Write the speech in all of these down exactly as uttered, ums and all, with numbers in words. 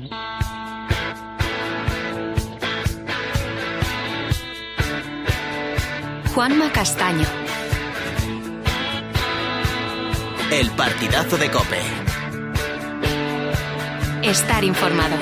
Juanma Castaño. El partidazo de COPE. Estar informado.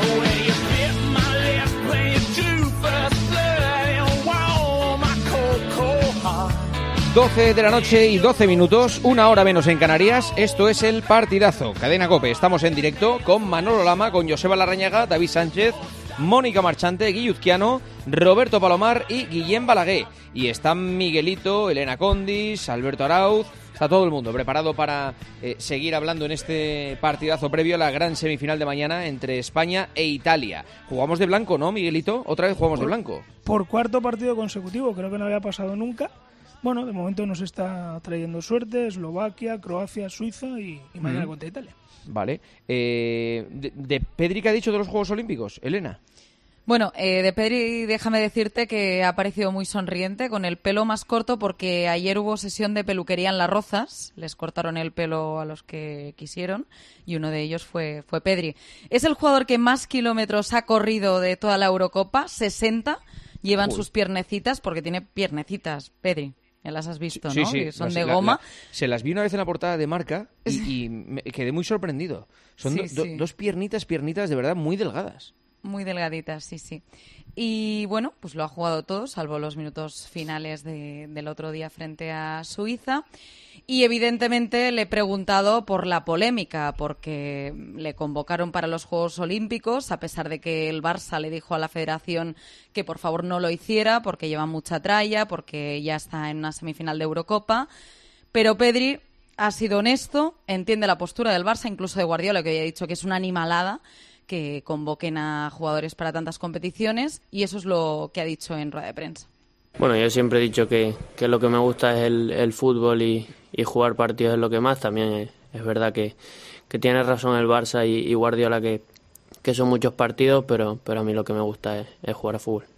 doce de la noche y doce minutos, una hora menos en Canarias. Esto es el partidazo. Cadena COPE. Estamos en directo con Manolo Lama, con Joseba Larrañaga, David Sánchez, Mónica Marchante, Guille Uzquiano, Roberto Palomar y Guillem Balaguer. Y están Miguelito, Elena Condis, Alberto Arauz. Está todo el mundo preparado para eh, seguir hablando en este partidazo previo a la gran semifinal de mañana entre España e Italia. Jugamos de blanco, ¿no, Miguelito? Otra vez jugamos por, de blanco. Por cuarto partido consecutivo, creo que no había pasado nunca. Bueno, de momento nos está trayendo suerte Eslovaquia, Croacia, Suiza y, y mañana mm. contra Italia. Vale. Eh, de, de Pedri, ¿qué ha dicho de los Juegos Olímpicos? Elena. Bueno, eh, de Pedri déjame decirte que ha parecido muy sonriente, con el pelo más corto, porque ayer hubo sesión de peluquería en Las Rozas, les cortaron el pelo a los que quisieron y uno de ellos fue, fue Pedri. Es el jugador que más kilómetros ha corrido de toda la Eurocopa, sesenta, llevan Uy. sus piernecitas, porque tiene piernecitas, Pedri. Ya las has visto, sí, ¿no? Sí, que son sí. de La, goma. La, se las vi una vez en la portada de Marca y, y me quedé muy sorprendido. Son sí, do, sí. Do, dos piernitas, piernitas de verdad muy delgadas. Muy delgaditas, sí, sí. Y bueno, pues lo ha jugado todo, salvo los minutos finales de, del otro día frente a Suiza. Y evidentemente le he preguntado por la polémica, porque le convocaron para los Juegos Olímpicos, a pesar de que el Barça le dijo a la Federación que por favor no lo hiciera, porque lleva mucha tralla, porque ya está en una semifinal de Eurocopa. Pero Pedri ha sido honesto, entiende la postura del Barça, incluso de Guardiola, que hoy ha dicho que es una animalada que convoquen a jugadores para tantas competiciones, y eso es lo que ha dicho en rueda de prensa. Bueno, yo siempre he dicho que, que lo que me gusta es el, el fútbol y, y jugar partidos es lo que más. También es, es verdad que, que tiene razón el Barça y, y Guardiola que, que son muchos partidos, pero, pero a mí lo que me gusta es, es jugar a fútbol.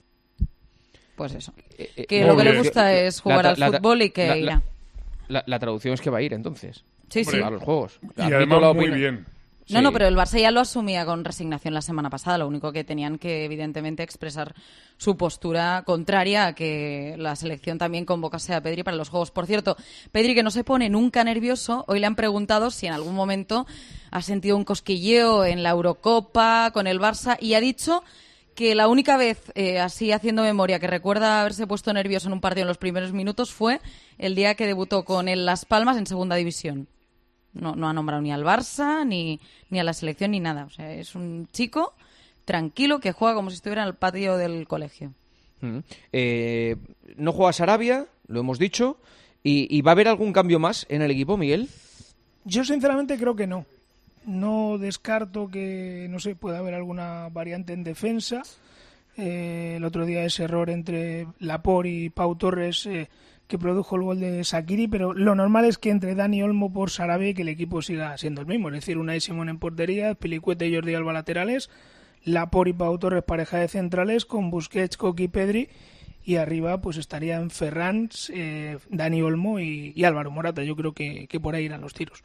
Pues eso, que lo que le gusta es jugar la, la, al fútbol y que la, irá. La, la, la traducción es que va a ir entonces. Sí, sí. A los Juegos. Y además muy bien. No, sí. no, pero el Barça ya lo asumía con resignación la semana pasada. Lo único que tenían que, evidentemente, expresar su postura contraria a que la selección también convocase a Pedri para los Juegos. Por cierto, Pedri, que no se pone nunca nervioso, hoy le han preguntado si en algún momento ha sentido un cosquilleo en la Eurocopa con el Barça y ha dicho que la única vez, eh, así haciendo memoria, que recuerda haberse puesto nervioso en un partido en los primeros minutos fue el día que debutó con el Las Palmas en Segunda División. No, no ha nombrado ni al Barça, ni, ni a la selección, ni nada. O sea, es un chico tranquilo que juega como si estuviera en el patio del colegio. Mm. Eh, no juega Sarabia, lo hemos dicho. ¿Y, ¿Y va a haber algún cambio más en el equipo, Miguel? Yo sinceramente creo que no. No descarto que, no sé, pueda haber alguna variante en defensa. Eh, el otro día ese error entre Laporte y Pau Torres... Eh, que produjo el gol de Shaqiri, pero lo normal es que entre Dani Olmo por Sarabia que el equipo siga siendo el mismo, es decir, Unai Simón en portería, Pilicueta y Jordi Alba laterales, Laporte y Pau Torres pareja de centrales con Busquets, Coque y Pedri, y arriba pues estarían Ferran, eh, Dani Olmo y, y Álvaro Morata. Yo creo que, que por ahí irán los tiros.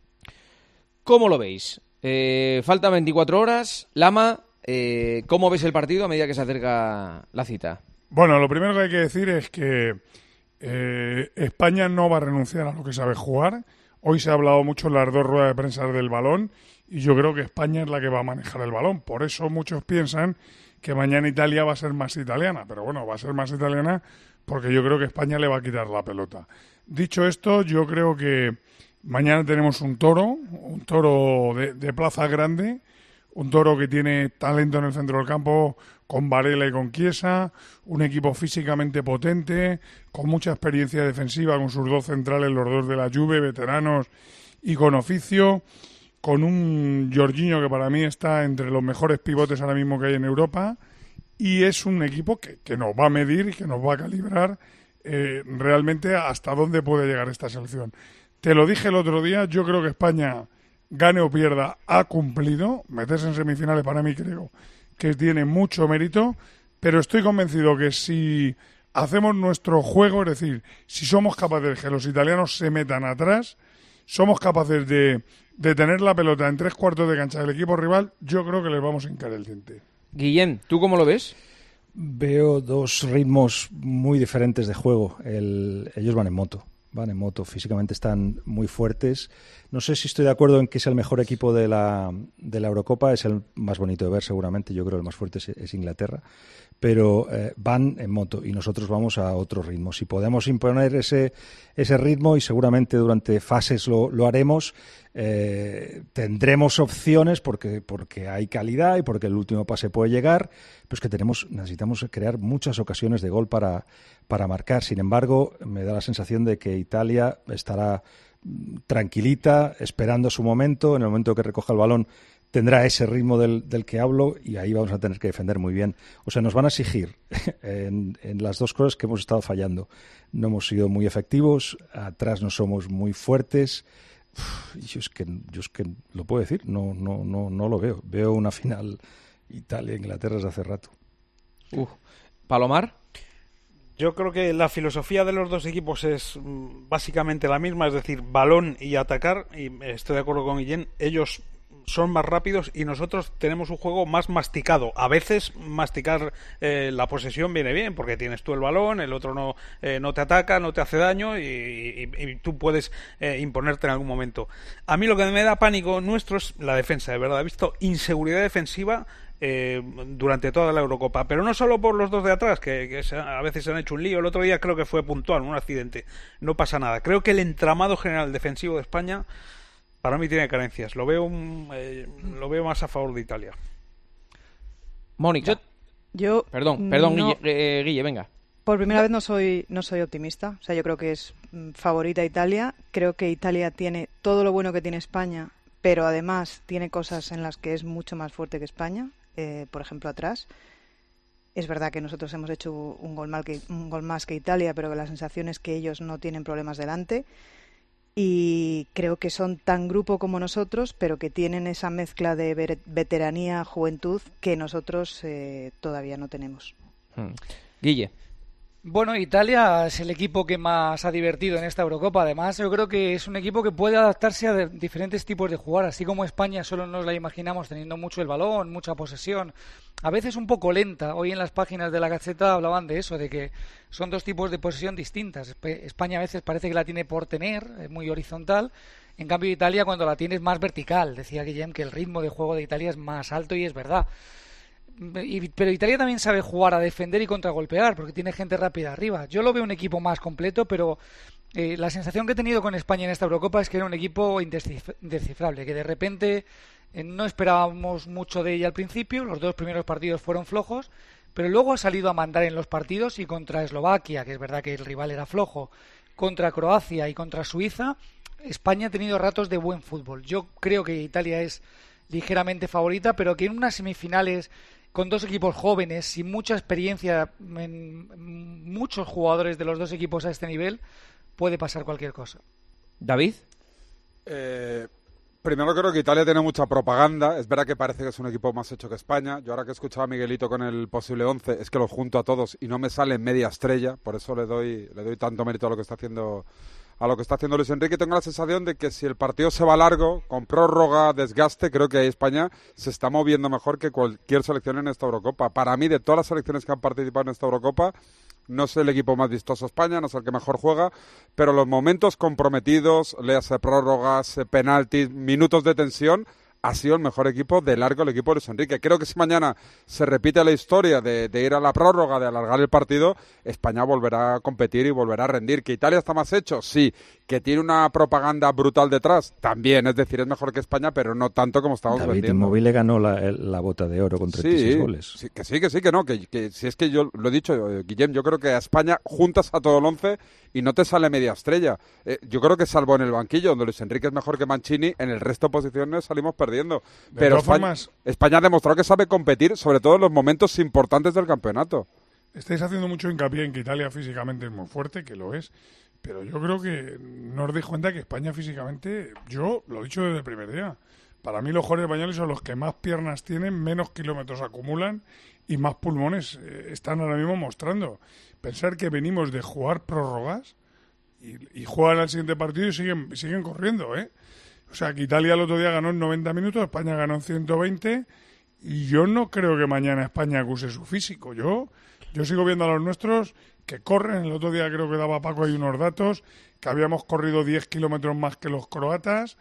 ¿Cómo lo veis? Eh, faltan veinticuatro horas. Lama, eh, ¿cómo ves el partido a medida que se acerca la cita? Bueno, lo primero que hay que decir es que Eh, España no va a renunciar a lo que sabe jugar. Hoy se ha hablado mucho en las dos ruedas de prensa del balón y yo creo que España es la que va a manejar el balón. Por eso muchos piensan que mañana Italia va a ser más italiana, pero bueno, va a ser más italiana porque yo creo que España le va a quitar la pelota. Dicho esto, yo creo que mañana tenemos un toro, un toro de, de plaza grande, un toro que tiene talento en el centro del campo, con Varela y con Chiesa, un equipo físicamente potente, con mucha experiencia defensiva, con sus dos centrales, los dos de la Juve, veteranos y con oficio, con un Jorginho que para mí está entre los mejores pivotes ahora mismo que hay en Europa, y es un equipo que, que nos va a medir y que nos va a calibrar eh, realmente hasta dónde puede llegar esta selección. Te lo dije el otro día, yo creo que España, gane o pierda, ha cumplido. Meterse en semifinales para mí creo que tiene mucho mérito, pero estoy convencido que si hacemos nuestro juego, es decir, si somos capaces de que los italianos se metan atrás somos capaces de, de tener la pelota en tres cuartos de cancha del equipo rival, yo creo que les vamos a hincar el diente. Guillem, ¿tú cómo lo ves? Veo dos ritmos muy diferentes de juego. El, ellos van en moto. Van en moto, físicamente están muy fuertes. No sé si estoy de acuerdo en que es el mejor equipo de la, de la Eurocopa, es el más bonito de ver seguramente, yo creo que el más fuerte es, es Inglaterra, pero eh, van en moto y nosotros vamos a otro ritmo. Si podemos imponer ese, ese ritmo, y seguramente durante fases lo, lo haremos, eh, tendremos opciones porque, porque hay calidad y porque el último pase puede llegar, pero es que tenemos, necesitamos crear muchas ocasiones de gol para, para marcar. Sin embargo, me da la sensación de que Italia estará tranquilita, esperando su momento. En el momento que recoja el balón tendrá ese ritmo del, del que hablo y ahí vamos a tener que defender muy bien. O sea, nos van a exigir en, en las dos cosas que hemos estado fallando. No hemos sido muy efectivos, atrás no somos muy fuertes. Uf, yo es que yo es que lo puedo decir, no no no no lo veo. Veo una final Italia-Inglaterra desde hace rato. Uh. Palomar. Yo creo que la filosofía de los dos equipos es mm, básicamente la misma, es decir, balón y atacar, y estoy de acuerdo con Guillén, ellos son más rápidos y nosotros tenemos un juego más masticado. A veces masticar eh, la posesión viene bien, porque tienes tú el balón, el otro no, eh, no te ataca, no te hace daño y, y, y tú puedes eh, imponerte en algún momento. A mí lo que me da pánico nuestro es la defensa, de verdad. He visto inseguridad defensiva Eh, durante toda la Eurocopa, pero no solo por los dos de atrás, que, que se, a veces se han hecho un lío. El otro día creo que fue puntual, un accidente, no pasa nada. Creo que el entramado general defensivo de España para mí tiene carencias, lo veo un, eh, lo veo más a favor de Italia. Mónica. Yo, yo perdón, perdón no, Guille, eh, Guille, venga. Por primera vez no soy no soy optimista, o sea, yo creo que es mm, favorita Italia. Creo que Italia tiene todo lo bueno que tiene España, pero además tiene cosas en las que es mucho más fuerte que España. Eh, por ejemplo, atrás. Es verdad que nosotros hemos hecho un gol, mal que, un gol más que Italia, pero la sensación es que ellos no tienen problemas delante. Y creo que son tan grupo como nosotros, pero que tienen esa mezcla de ver- veteranía, juventud, que nosotros eh, todavía no tenemos. Hmm. Guille. Bueno, Italia es el equipo que más ha divertido en esta Eurocopa. Además, yo creo que es un equipo que puede adaptarse a de- diferentes tipos de jugar, así como España solo nos la imaginamos teniendo mucho el balón, mucha posesión, a veces un poco lenta. Hoy en las páginas de la Gazzetta hablaban de eso, de que son dos tipos de posesión distintas. Esp- España a veces parece que la tiene por tener, es muy horizontal. En cambio, Italia cuando la tiene es más vertical. Decía Guillem que el ritmo de juego de Italia es más alto y es verdad. Y, pero Italia también sabe jugar a defender y contragolpear porque tiene gente rápida arriba. Yo lo veo un equipo más completo, pero eh, la sensación que he tenido con España en esta Eurocopa es que era un equipo indescif- indescifrable, que de repente eh, no esperábamos mucho de ella al principio. Los dos primeros partidos fueron flojos, pero luego ha salido a mandar en los partidos, y contra Eslovaquia, que es verdad que el rival era flojo, contra Croacia y contra Suiza, España ha tenido ratos de buen fútbol. Yo creo que Italia es ligeramente favorita, pero que en unas semifinales con dos equipos jóvenes, sin mucha experiencia en muchos jugadores de los dos equipos a este nivel, puede pasar cualquier cosa. David. Eh, primero creo que Italia tiene mucha propaganda. Es verdad que parece que es un equipo más hecho que España. Yo ahora que he escuchado a Miguelito con el posible once, es que los junto a todos y no me sale media estrella. Por eso le doy, le doy tanto mérito a lo que está haciendo a lo que está haciendo Luis Enrique. Tengo la sensación de que si el partido se va largo, con prórroga, desgaste, creo que ahí España se está moviendo mejor que cualquier selección en esta Eurocopa. Para mí, de todas las selecciones que han participado en esta Eurocopa, no es el equipo más vistoso España, no es el que mejor juega, pero los momentos comprometidos, léase prórrogas, penaltis, minutos de tensión, ha sido el mejor equipo de largo el equipo de Luis Enrique. Creo que si mañana se repite la historia de, de ir a la prórroga, de alargar el partido, España volverá a competir y volverá a rendir. ¿Que Italia está más hecho? Sí. ¿Que tiene una propaganda brutal detrás? También. Es decir, es mejor que España, pero no tanto como estamos David vendiendo. Immobile ganó la, el- la bota de oro con treinta y seis Sí, goles. sí, que sí, que sí, que no, que, que si es que yo lo he dicho, eh, Guillem, yo creo que a España juntas a todo el once y no te sale media estrella. Eh, yo creo que salvo en el banquillo, donde Luis Enrique es mejor que Mancini, en el resto de posiciones salimos perdiendo. De Pero todas España, formas- España ha demostrado que sabe competir, sobre todo en los momentos importantes del campeonato. Estáis haciendo mucho hincapié en que Italia físicamente es muy fuerte, que lo es, pero yo creo que no os dais cuenta que España físicamente, yo lo he dicho desde el primer día, para mí los jugadores españoles son los que más piernas tienen, menos kilómetros acumulan y más pulmones eh, están ahora mismo mostrando. Pensar que venimos de jugar prórrogas y, y juegan al siguiente partido y siguen, siguen corriendo, ¿eh? O sea, que Italia el otro día ganó en noventa minutos, España ganó en ciento veinte, y yo no creo que mañana España acuse su físico. Yo, yo sigo viendo a los nuestros que corren. El otro día creo que daba Paco ahí unos datos, que habíamos corrido diez kilómetros más que los croatas,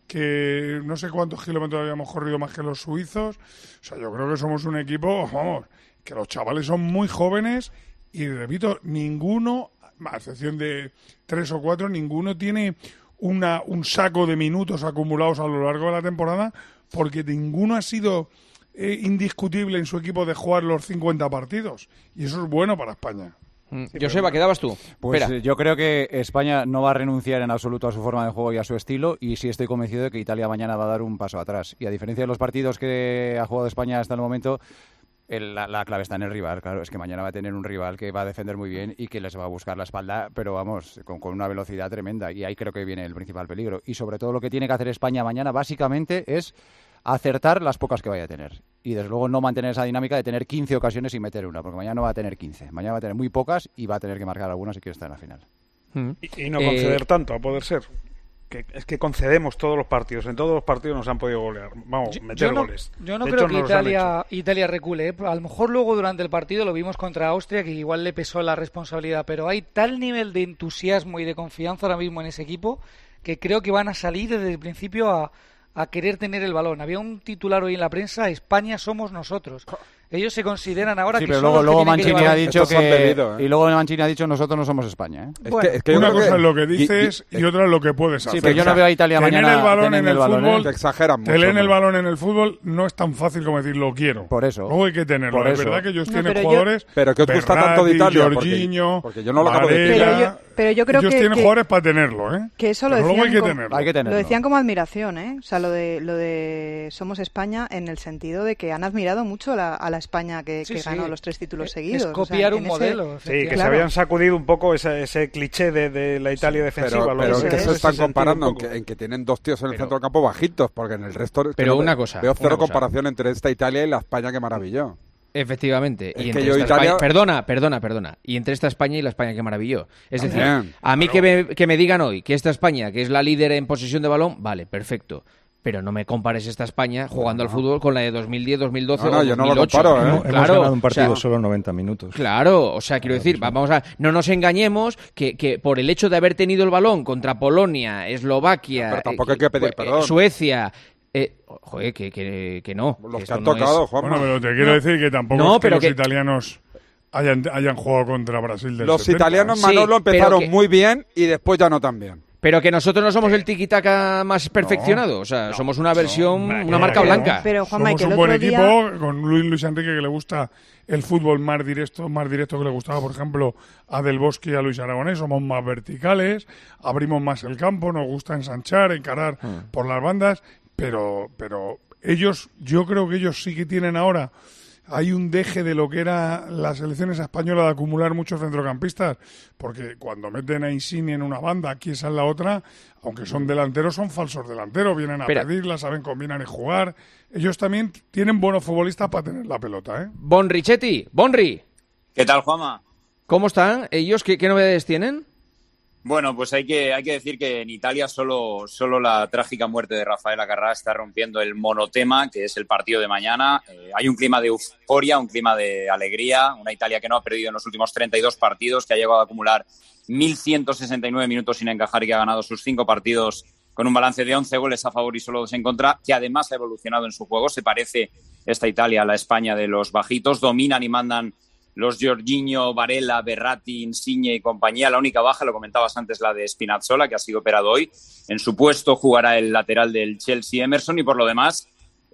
que no sé cuántos kilómetros habíamos corrido más que los suizos. O sea, yo creo que somos un equipo, vamos, que los chavales son muy jóvenes y, repito, ninguno, a excepción de tres o cuatro, ninguno tiene una, un saco de minutos acumulados a lo largo de la temporada, porque ninguno ha sido eh, indiscutible en su equipo de jugar los cincuenta partidos. Y eso es bueno para España. Mm. Joseba, ¿quedabas tú? Pues Espera. yo creo que España no va a renunciar en absoluto a su forma de juego y a su estilo, y sí estoy convencido de que Italia mañana va a dar un paso atrás. Y a diferencia de los partidos que ha jugado España hasta el momento, el, la, la clave está en el rival. Claro, es que mañana va a tener un rival que va a defender muy bien y que les va a buscar la espalda, pero vamos, con, con una velocidad tremenda. Y ahí creo que viene el principal peligro. Y sobre todo lo que tiene que hacer España mañana básicamente es acertar las pocas que vaya a tener. Y desde luego no mantener esa dinámica de tener quince ocasiones y meter una, porque mañana no va a tener quince. Mañana va a tener muy pocas y va a tener que marcar algunas si quiere estar en la final. Mm. Y, y no conceder eh... tanto, a poder ser. Que, es que concedemos todos los partidos. En todos los partidos nos han podido golear. Vamos, yo, meter yo no, goles. Yo no de creo hecho, que no Italia, Italia recule. ¿eh? A lo mejor luego durante el partido lo vimos contra Austria, que igual le pesó la responsabilidad. Pero hay tal nivel de entusiasmo y de confianza ahora mismo en ese equipo que creo que van a salir desde el principio a, a querer tener el balón. Había un titular hoy en la prensa: España somos nosotros. Ellos se consideran ahora sí, que pero son luego, los luego que Mancini que ha dicho que bebido, ¿eh? y luego Mancini ha dicho nosotros no somos España, ¿eh? Es que, es que una cosa que... es lo que dices y, y, y otra es lo que puedes hacer. Sí, pero yo no veo a Italia tener mañana el balón en el, el balón, fútbol, ¿eh? Te exageran mucho. Tener el hombre. balón en el fútbol no es tan fácil como decir lo quiero. Por eso. Luego hay que tenerlo. Por Es eso. verdad que ellos No, tienen pero jugadores. yo- Pero ¿qué os gusta Berratti, tanto de Italia? Porque- Jorginho, porque yo no lo acabo de Varela. Pero yo- pero yo creo ellos que- tienen que- jugadores para tenerlo, ¿eh? Que eso lo Pero luego decían, hay que como, tenerlo. Hay que tenerlo. lo decían como admiración, ¿eh? O sea, lo de, lo de Somos España, en el sentido de que han admirado mucho la- a la España que, Sí, que sí. ganó los tres títulos Es- seguidos. Es O sea, copiar en un ese- modelo. Sí, que Claro. se habían sacudido un poco ese, ese cliché de, de la Italia defensiva. Pero, lo pero que en que es, se ese están sentido comparando, un en poco. que, en que tienen dos tíos en el Pero- centro del campo bajitos, porque en el resto... es que Pero no- una cosa, Veo cero una cosa. comparación entre esta Italia y la España que maravilló. Efectivamente. Es Y que entre yo esta Italia- España- Perdona, perdona, perdona. Y entre esta España y la España que maravilló. Es decir, También. a mí que me, que me digan hoy que esta España, que es la líder en posesión de balón, vale, perfecto. Pero no me compares esta España jugando al fútbol con la de dos mil diez, dos mil doce No, no, o yo no lo dos mil ocho. comparo, ¿eh? Hemos, Claro, hemos ganado un partido o sea, solo noventa minutos. Claro, o sea, quiero decir, vamos a, no nos engañemos que, que por el hecho de haber tenido el balón contra Polonia, Eslovaquia, Pero tampoco eh, hay que pedir eh, perdón. Suecia, eh, joder, que, que, que no. Los que esto han no tocado, es- Juanma. Bueno, pero te quiero No. decir que tampoco No, es que pero los que- italianos hayan, hayan jugado contra Brasil del Los setenta. italianos, Sí, Manolo, pero empezaron que- muy bien y después ya no tan bien. Pero que nosotros no somos el tiki-taka más perfeccionado, o sea, somos una versión, hombre, una marca pero- blanca. Pero, Juanma, Somos que el un buen otro día- equipo con Luis Luis Enrique, que le gusta el fútbol más directo, más directo que le gustaba, por ejemplo, a Del Bosque y a Luis Aragonés. Somos más verticales, abrimos más el campo, nos gusta ensanchar, encarar Hmm. por las bandas, pero, pero ellos, yo creo que ellos sí que tienen ahora. Hay un deje de lo que era la selección española de acumular muchos centrocampistas, porque cuando meten a Insigne en una banda, aquí esa en la otra, aunque son delanteros, son falsos delanteros, vienen a Espera. pedirla, saben combinar y jugar. Ellos también tienen buenos futbolistas para tener la pelota, ¿eh? Bon Richetti, Bonri, ¿Qué tal, Juanma? ¿cómo están ellos? ¿Qué, qué novedades tienen? Bueno, pues hay que, hay que decir que en Italia solo, solo la trágica muerte de Rafael Acarrá está rompiendo el monotema, que es el partido de mañana. Eh, hay un clima de euforia, un clima de alegría. Una Italia que no ha perdido en los últimos treinta y dos partidos, que ha llegado a acumular mil ciento sesenta y nueve minutos sin encajar y que ha ganado sus cinco partidos con un balance de once goles a favor y solo dos en contra, que además ha evolucionado en su juego. Se parece esta Italia a la España de los bajitos. Dominan y mandan los Jorginho, Varela, Berratti, Insigne y compañía. La única baja, lo comentabas antes, la de Spinazzola, que ha sido operado hoy. En su puesto jugará el lateral del Chelsea, Emerson, y por lo demás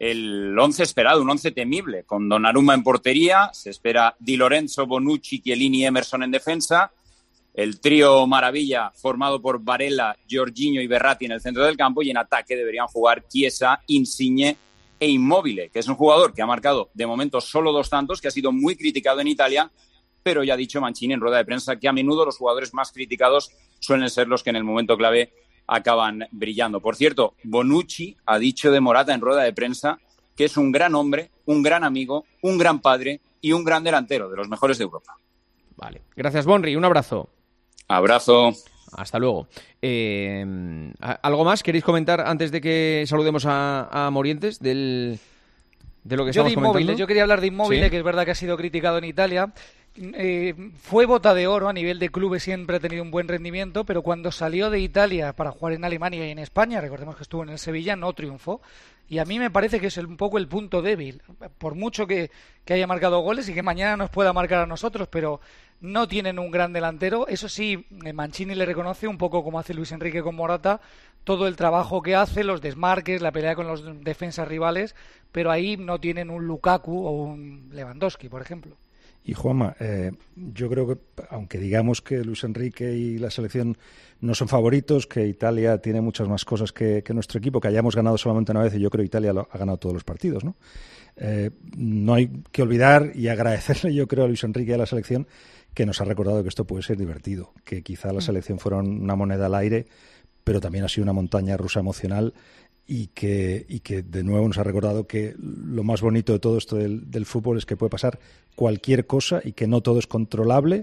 el once esperado, un once temible, con Donnarumma en portería. Se espera Di Lorenzo, Bonucci, Chiellini y Emerson en defensa. El trío maravilla formado por Varela, Jorginho y Berratti en el centro del campo, y en ataque deberían jugar Chiesa, Insigne e Immobile, que es un jugador que ha marcado de momento solo dos tantos, que ha sido muy criticado en Italia, pero ya ha dicho Mancini en rueda de prensa que a menudo los jugadores más criticados suelen ser los que en el momento clave acaban brillando. Por cierto, Bonucci ha dicho de Morata en rueda de prensa que es un gran hombre, un gran amigo, un gran padre y un gran delantero, de los mejores de Europa. Vale. Gracias, Bonri, un abrazo. Abrazo. Hasta luego. Eh, ¿Algo más queréis comentar antes de que saludemos a, a Morientes del, de lo que yo estamos de comentando? Inmóviles, yo quería hablar de Inmóviles, ¿Sí? que es verdad que ha sido criticado en Italia. Eh, fue bota de oro a nivel de clubes, siempre ha tenido un buen rendimiento, pero cuando salió de Italia para jugar en Alemania y en España, recordemos que estuvo en el Sevilla, no triunfó. Y a mí me parece que es un poco el punto débil, por mucho que, que haya marcado goles y que mañana nos pueda marcar a nosotros, pero no tienen un gran delantero. Eso sí, Mancini le reconoce, un poco como hace Luis Enrique con Morata, todo el trabajo que hace, los desmarques, la pelea con los defensas rivales, pero ahí no tienen un Lukaku o un Lewandowski, por ejemplo. Y Juanma, eh, yo creo que, aunque digamos que Luis Enrique y la selección no son favoritos, que Italia tiene muchas más cosas que, que nuestro equipo, que hayamos ganado solamente una vez, y yo creo que Italia lo, ha ganado todos los partidos, ¿no? Eh, no hay que olvidar y agradecerle, yo creo, a Luis Enrique y a la selección que nos ha recordado que esto puede ser divertido, que quizá la selección fuera una moneda al aire, pero también ha sido una montaña rusa emocional. Y que, y que de nuevo nos ha recordado que lo más bonito de todo esto del, del fútbol es que puede pasar cualquier cosa y que no todo es controlable,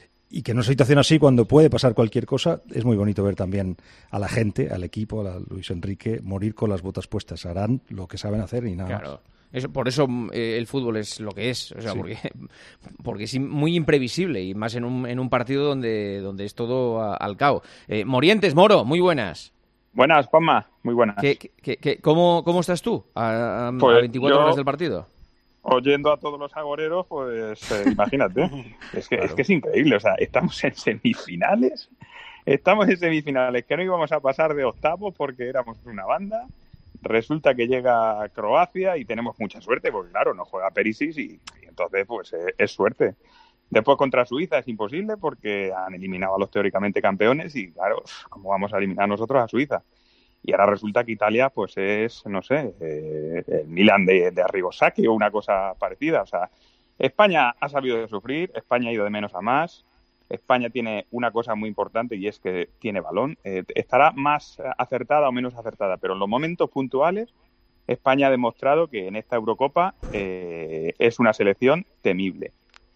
y que en una situación así, cuando puede pasar cualquier cosa, es muy bonito ver también a la gente, al equipo, a Luis Enrique, morir con las botas puestas. Harán lo que saben hacer y nada Claro. más. Eso, por eso eh, el fútbol es lo que es, o sea, Sí. porque, porque es muy imprevisible, y más en un, en un partido donde, donde es todo a, al cao. Eh, Morientes, Moro, muy buenas. Buenas, Juanma, muy buenas. ¿Qué, qué, qué, cómo, ¿Cómo estás tú a, a, Pues a veinticuatro yo, horas del partido? Oyendo a todos los agoreros, pues eh, imagínate, es que, Claro. es que es increíble, o sea, estamos en semifinales, estamos en semifinales, que no íbamos a pasar de octavos porque éramos una banda, resulta que llega Croacia y tenemos mucha suerte, porque claro, no juega Perisic y, y entonces pues eh, es suerte. Después contra Suiza es imposible porque han eliminado a los teóricamente campeones y claro, ¿cómo vamos a eliminar nosotros a Suiza? Y ahora resulta que Italia pues es, no sé, eh, el Milan de, de Arrigo Sacchi o una cosa parecida. O sea, España ha sabido de sufrir, España ha ido de menos a más. España tiene una cosa muy importante y es que tiene balón. Eh, estará más acertada o menos acertada, pero en los momentos puntuales España ha demostrado que en esta Eurocopa eh, es una selección temible.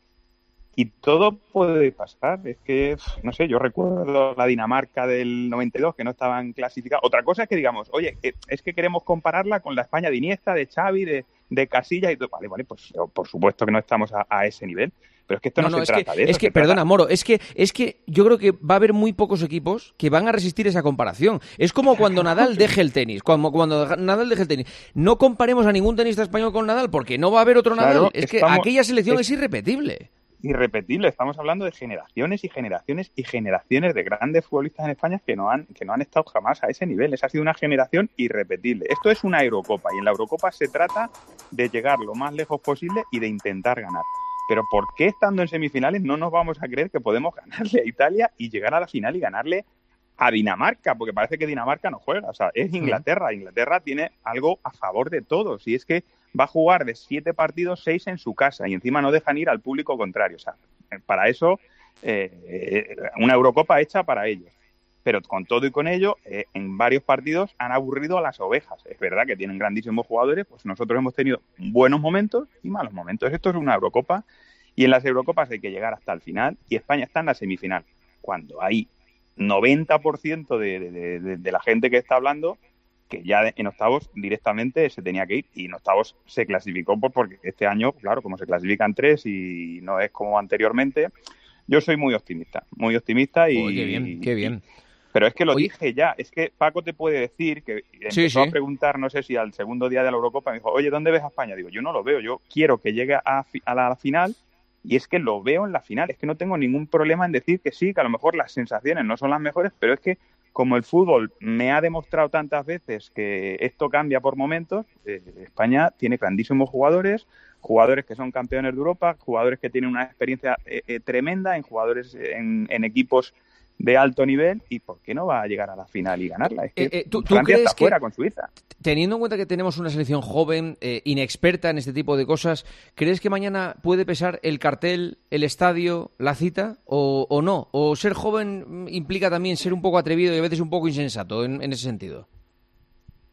Y todo puede pasar. Es que, no sé, yo recuerdo la Dinamarca del noventa y dos, que no estaban clasificados. Otra cosa es que digamos, oye, es que queremos compararla con la España de Iniesta, de Xavi, de, de Casillas y todo. Vale, vale, pues por supuesto que no estamos a, a ese nivel. Pero es que esto no, No, no, se es trata que, de eso. es que se trata- perdona, Moro, es que, es que yo creo que va a haber muy pocos equipos que van a resistir esa comparación. Es como cuando Nadal deje el tenis, cuando, cuando Nadal deje el tenis. No comparemos a ningún tenista español con Nadal, porque no va a haber otro Nadal. Claro, es que estamos- aquella selección es, es- irrepetible. irrepetible. Estamos hablando de generaciones y generaciones y generaciones de grandes futbolistas en España que no han que no han estado jamás a ese nivel. Esa ha sido una generación irrepetible. Esto es una Eurocopa y en la Eurocopa se trata de llegar lo más lejos posible y de intentar ganar. Pero ¿por qué estando en semifinales no nos vamos a creer que podemos ganarle a Italia y llegar a la final y ganarle a Dinamarca? Porque parece que Dinamarca no juega. O sea, es Inglaterra. Inglaterra tiene algo a favor de todos y es que va a jugar de siete partidos, seis en su casa y encima no dejan ir al público contrario. O sea, para eso, eh, una Eurocopa hecha para ellos. Pero con todo y con ello, eh, en varios partidos han aburrido a las ovejas. Es verdad que tienen grandísimos jugadores, pues nosotros hemos tenido buenos momentos y malos momentos. Esto es una Eurocopa y en las Eurocopas hay que llegar hasta el final y España está en la semifinal. Cuando hay noventa por ciento de, de, de, de la gente que está hablando que ya en octavos directamente se tenía que ir y en octavos se clasificó por, porque este año, claro, como se clasifican tres y no es como anteriormente, yo soy muy optimista, muy optimista y... Oh, qué bien, qué bien. Pero es que lo Oye. dije ya, es que Paco te puede decir que empezó Sí, sí. a preguntar, no sé si al segundo día de la Eurocopa, me dijo, oye, ¿dónde ves a España? Digo, yo no lo veo, yo quiero que llegue a, fi- a la final y es que lo veo en la final, es que no tengo ningún problema en decir que sí, que a lo mejor las sensaciones no son las mejores, pero es que como el fútbol me ha demostrado tantas veces que esto cambia por momentos, eh, España tiene grandísimos jugadores, jugadores que son campeones de Europa, jugadores que tienen una experiencia eh, eh, tremenda en jugadores en, en equipos de alto nivel y ¿por qué no va a llegar a la final y ganarla? Es que Eh, eh, ¿tú- tú Francia crees está que- fuera con Suiza. Teniendo en cuenta que tenemos una selección joven, eh, inexperta en este tipo de cosas, ¿crees que mañana puede pesar el cartel, el estadio, la cita o, o no? ¿O ser joven mm, implica también ser un poco atrevido y a veces un poco insensato en, en ese sentido?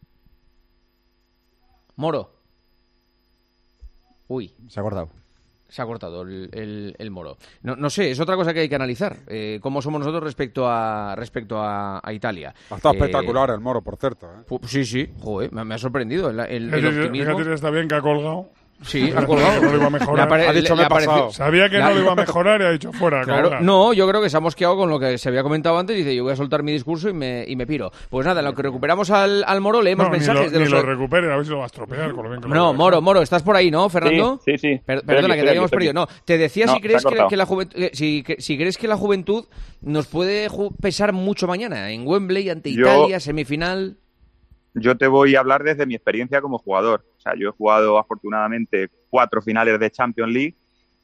Moro. Uy. Se ha acordado. Se ha cortado el, el, el Moro. No, no sé, es otra cosa que hay que analizar. Eh, ¿Cómo somos nosotros respecto a respecto a, a Italia? Ha estado eh, espectacular el Moro, por cierto. ¿eh? Pu- sí, sí, joder, me, me ha sorprendido el, el, el Fíjate, optimismo. fíjate, está bien que ha colgado. Sí, ha colgado. No lo iba a mejorar. Le apare- Ha dicho, le- me he le apareció- pasado. Sabía que La- no lo iba a mejorar y ha dicho fuera. Claro, colgar. no, yo creo que se ha mosqueado con lo que se había comentado antes y dice, yo voy a soltar mi discurso y me, y me piro. Pues nada, en lo que recuperamos al, al Moro, leemos No, ni mensajes lo, de ni los... lo recupere, a ver si lo va a estropear con lo bien que lo No, deja. Moro, Moro, ¿estás por ahí, no, Fernando? Sí, sí, sí. Per- Estoy perdona, aquí, que te estoy habíamos aquí, perdido. No, estoy te decía No, si crees se ha que, cortado. que la juventud, eh, si, que- si crees que la juventud nos puede ju- pesar mucho mañana en Wembley ante Yo- Italia, semifinal. Yo te voy a hablar desde mi experiencia como jugador. O sea, yo he jugado afortunadamente cuatro finales de Champions League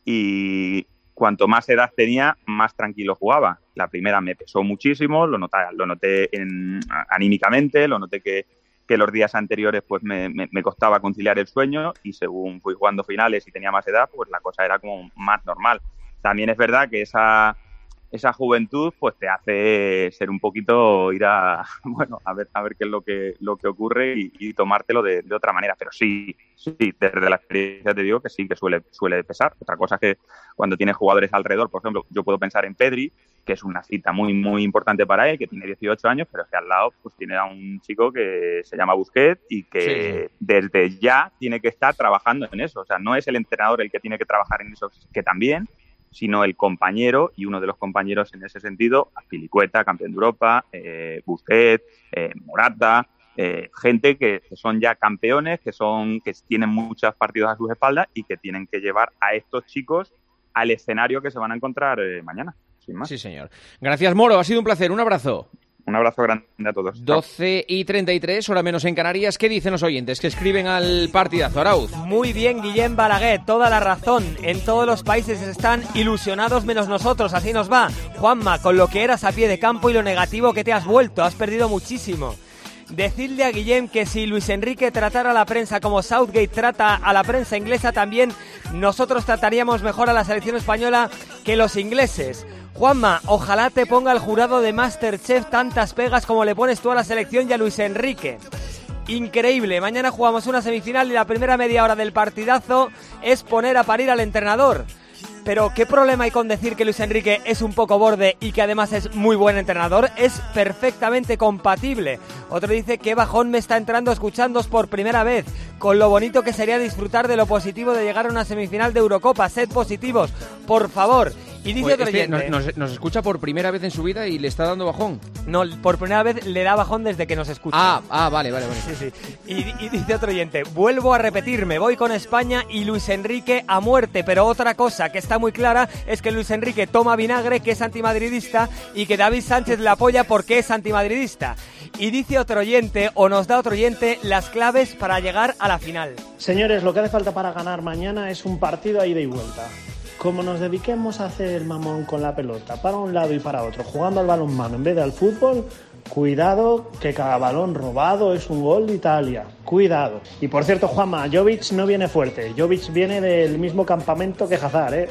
y cuanto más edad tenía, más tranquilo jugaba. La primera me pesó muchísimo, lo noté, lo noté en, anímicamente, lo noté que, que los días anteriores pues me, me, me costaba conciliar el sueño y según fui jugando finales y tenía más edad, pues la cosa era como más normal. También es verdad que esa... esa juventud pues te hace ser un poquito ir a bueno a ver a ver qué es lo que lo que ocurre y, y tomártelo de, de otra manera, pero sí sí desde la experiencia te digo que sí que suele suele pesar. Otra cosa es que cuando tienes jugadores alrededor, por ejemplo, yo puedo pensar en Pedri, que es una cita muy muy importante para él, que tiene dieciocho años, pero es que al lado pues tiene a un chico que se llama Busquets y que Sí. desde ya tiene que estar trabajando en eso. O sea, no es el entrenador el que tiene que trabajar en eso, que también, sino el compañero, y uno de los compañeros en ese sentido, Azpilicueta, campeón de Europa, eh, Busquets, eh, Morata, eh, gente que, que son ya campeones, que son que tienen muchos partidos a sus espaldas y que tienen que llevar a estos chicos al escenario que se van a encontrar eh, mañana, sin más. Sí, señor. Gracias, Moro, ha sido un placer, un abrazo. Un abrazo grande a todos. doce y treinta y tres, hora menos en Canarias. ¿Qué dicen los oyentes que escriben al partidazo, Arauz? Muy bien, Guillem Balaguer, toda la razón. En todos los países están ilusionados menos nosotros, así nos va. Juanma, con lo que eras a pie de campo y lo negativo que te has vuelto, has perdido muchísimo. Decirle a Guillem que si Luis Enrique tratara a la prensa como Southgate trata a la prensa inglesa, también nosotros trataríamos mejor a la selección española que los ingleses. Juanma, ojalá te ponga el jurado de MasterChef tantas pegas como le pones tú a la selección y a Luis Enrique. Increíble, mañana jugamos una semifinal y la primera media hora del partidazo es poner a parir al entrenador. Pero ¿qué problema hay con decir que Luis Enrique es un poco borde y que además es muy buen entrenador? Es perfectamente compatible. Otro dice que bajón me está entrando escuchándoos por primera vez, con lo bonito que sería disfrutar de lo positivo de llegar a una semifinal de Eurocopa. Sed positivos, por favor. Y dice Pues otro este oyente, nos, nos- nos escucha por primera vez en su vida y le está dando bajón. No, por primera vez le da bajón desde que nos escucha. Ah, ah, vale, vale, vale. Sí, sí. Y, y dice otro oyente, vuelvo a repetirme, voy con España y Luis Enrique a muerte, pero otra cosa que está muy clara es que Luis Enrique toma vinagre, que es antimadridista, y que David Sánchez le apoya porque es antimadridista. Y dice otro oyente, o nos da otro oyente, las claves para llegar a la final. Señores, lo que hace falta para ganar mañana es un partido a ida y vuelta. Como nos dediquemos a hacer el mamón con la pelota para un lado y para otro, jugando al balonmano en vez de al fútbol, cuidado que cada balón robado es un gol de Italia. Cuidado. Y por cierto, Juanma, Jovic no viene fuerte. Jovic viene del mismo campamento que Hazard, ¿eh?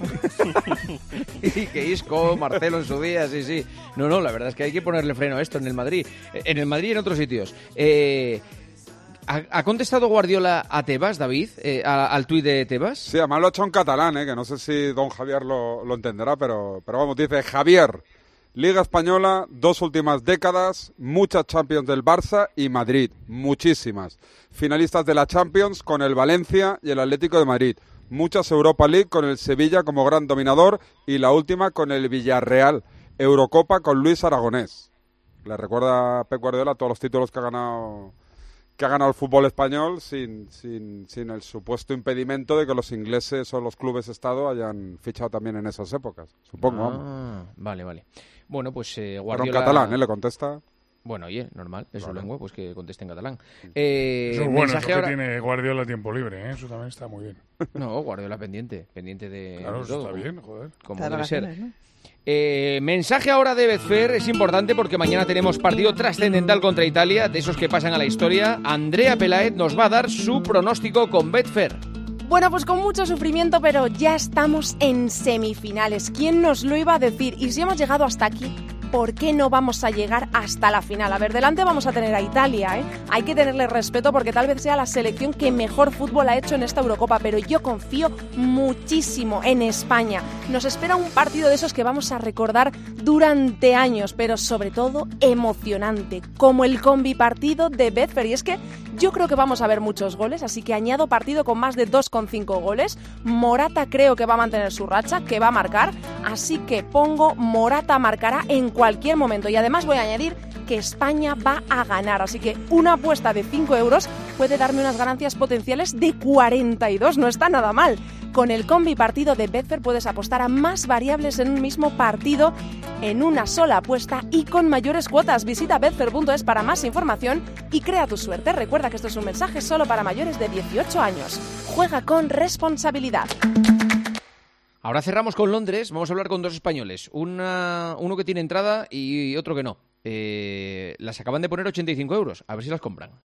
Y que Isco, Marcelo en su día, sí, sí. No, no, la verdad es que hay que ponerle freno a esto en el Madrid. En el Madrid y en otros sitios. Eh... ¿Ha, ha contestado Guardiola a Tebas, David? Eh, a- ¿Al tuit de Tebas? Sí, además lo ha hecho en catalán, ¿eh? Que no sé si don Javier lo, lo entenderá, pero, pero vamos, dice Javier, Liga Española, dos últimas décadas, muchas Champions del Barça y Madrid, muchísimas. Finalistas de la Champions con el Valencia y el Atlético de Madrid. Muchas Europa League con el Sevilla como gran dominador y la última con el Villarreal. Eurocopa con Luis Aragonés. Le recuerda a Pep Guardiola todos los títulos que ha ganado... que ha ganado el fútbol español sin, sin, sin el supuesto impedimento de que los ingleses o los clubes Estado hayan fichado también en esas épocas, supongo. Ah, vamos. vale, vale. Bueno, pues eh, Pero Guardiola... en catalán, ¿eh? Le contesta. Bueno, oye, normal, es su Claro. lengua, pues que conteste en catalán. Eh, Eso es bueno, mensaje eso que ahora... tiene Guardiola tiempo libre, ¿eh? Eso también está muy bien. No, Guardiola pendiente, pendiente de, Claro, de eso todo. está bien, joder. Como Está de debe ser. vacaciones, ¿no? Eh, mensaje ahora de Betfair, es importante porque mañana tenemos partido trascendental contra Italia, de esos que pasan a la historia. Andrea Pelaez nos va a dar su pronóstico con Betfair. Bueno, pues con mucho sufrimiento, pero ya estamos en semifinales. ¿Quién nos lo iba a decir? Y si hemos llegado hasta aquí, por qué no vamos a llegar hasta la final. A ver, delante vamos a tener a Italia, ¿eh? Hay que tenerle respeto porque tal vez sea la selección que mejor fútbol ha hecho en esta Eurocopa, pero yo confío muchísimo en España. Nos espera un partido de esos que vamos a recordar durante años, pero sobre todo emocionante, como el combi partido de Betfair. Y es que yo creo que vamos a ver muchos goles, así que añado partido con más de dos coma cinco goles. Morata creo que va a mantener su racha, que va a marcar, así que pongo Morata marcará en cualquier momento. Y además voy a añadir que España va a ganar, así que una apuesta de cinco euros puede darme unas ganancias potenciales de cuarenta y dos, no está nada mal. Con el combi partido de Betfair puedes apostar a más variables en un mismo partido, en una sola apuesta y con mayores cuotas. Visita betfair punto es para más información y crea tu suerte. Recuerda que esto es un mensaje solo para mayores de dieciocho años. Juega con responsabilidad. Ahora cerramos con Londres. Vamos a hablar con dos españoles. Una, uno que tiene entrada y otro que no. Eh, las acaban de poner ochenta y cinco euros. A ver si las compran.